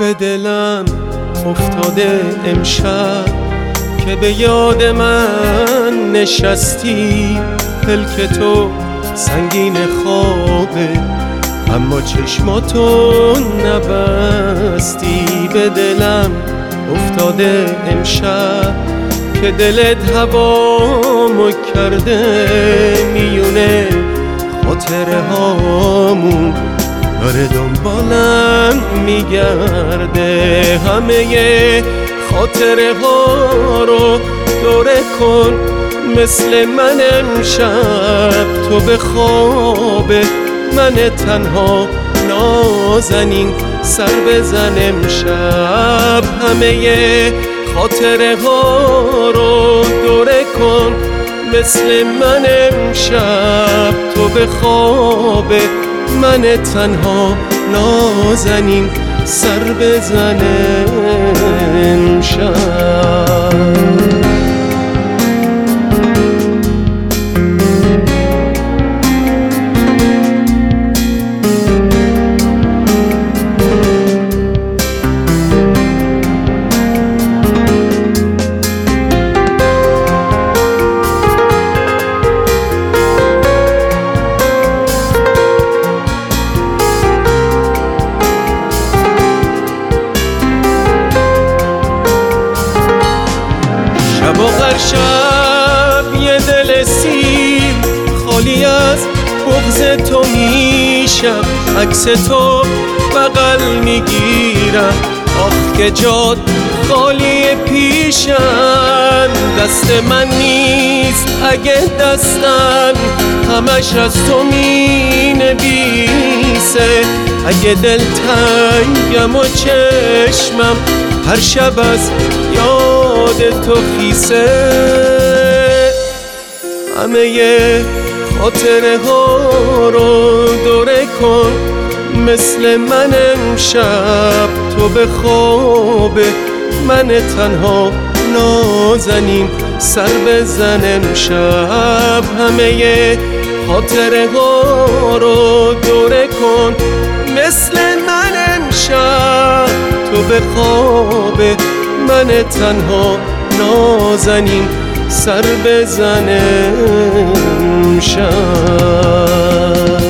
به دلم افتاده امشب که به یاد من نشستی. پلک تو سنگین خوابه اما چشماتو نبستی. به دلم افتاده امشب که دلت هوامو کرده. میونه خاطره هامون داره دنبالم میگرده. همه خاطره ها رو دوره کن مثل من امشب. تو به خواب من تنها نازنین سر بزن امشب. همه خاطره ها رو دوره کن مثل من امشب. تو به خواب من تنها نازنین سر بزن امشب. آخر شب یه دل سیر خالی از بغض تو میشم. عکس تو بغل میگیرم آخ که جات خالی پیشم. دست من نیست اگه دستم همش از تو مینویسه. اگه دل تنگم و چشمم هر شب از یاد تو خیسه. همه خاطره ها رو دوره کن مثل من امشب. تو به خواب من تنها نازنین سر بزن امشب. همه خاطره ها رو دوره کن مثل من امشب. تو به خواب من تنها نازنین سر بزن امشب.